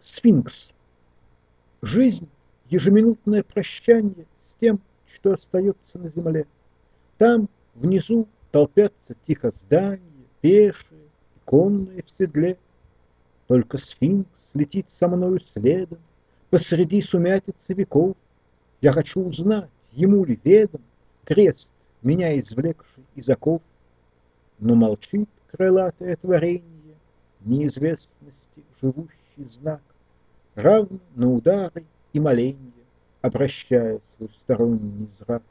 Сфинкс. Жизнь — ежеминутное прощание с тем, что остается на земле. Там, внизу, толпятся тихо здания, пешие и конные в седле. Только сфинкс летит со мною следом посреди сумятицы веков. Я хочу узнать, ему ли ведом крест, меня извлекший из оков. Но молчит крылатое творенье, неизвестности живущий знак, равно на удары и моленья, обращая свой сторонний зрак.